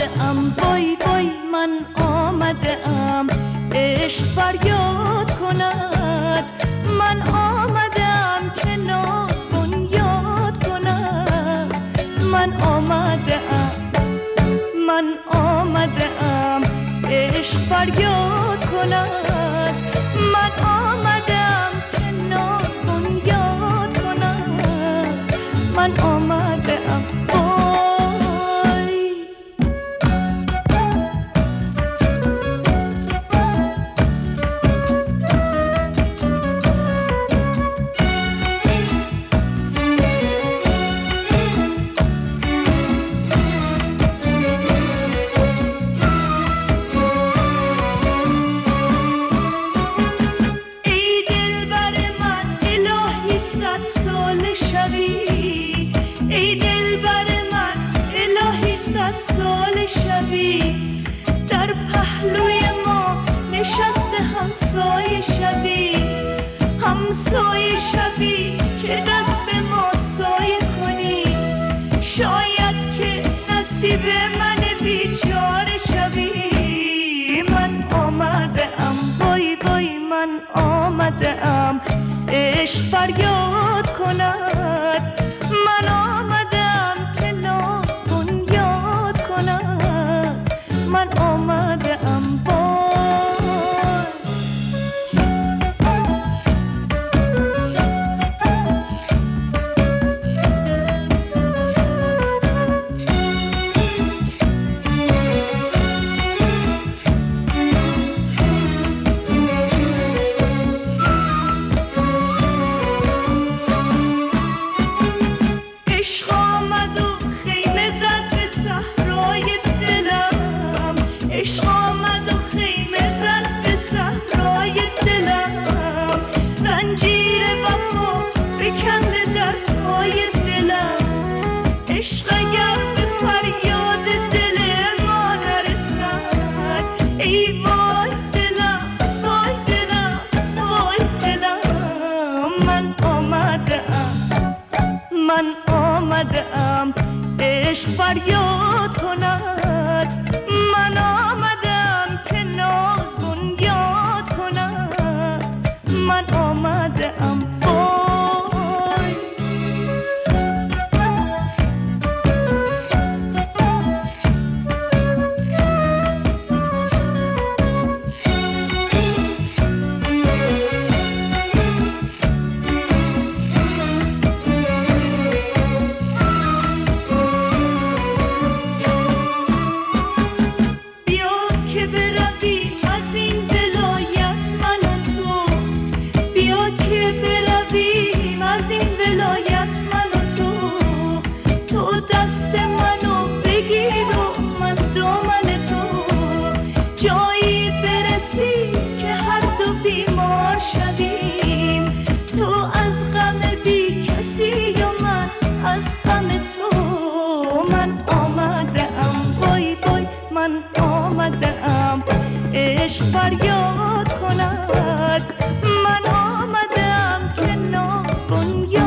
ام وای وای من آمده ام عشق فریاد کند من آمده ام که ناز بنیاد کند من آمده ام عشق فریاد کند من آمده ام که ناز بنیاد کند من آمده ام ای دلبر من الهی صد سال شبی در پهلوی ما نشسته همسایه شبی که دست به ما سایه کنی شاید که نصیب من بیچاره شبی من آمده ام وای وای من آمده ام عشق فریاد کند من آمدم که ناز بنیاد کند من آمدم عشق آمد و خیمه زد به صحرای دلم زنجیر وفا فکنده در پای دلم عشق اگر به فریاد دل ما نرسد ای وای دلم وای دلم وای دلم من آمده ام عشق فریاد کند من آمدم که ناز بنیاد کند من آمده ام دست منو بگیر و من دامن تو جایی برسی که هر دو بیمار شدیم تو از غم بی کسی و من از غم تو من آمده ام وای وای من آمده ام عشق فریاد کند من آمده ام که ناز بنیاد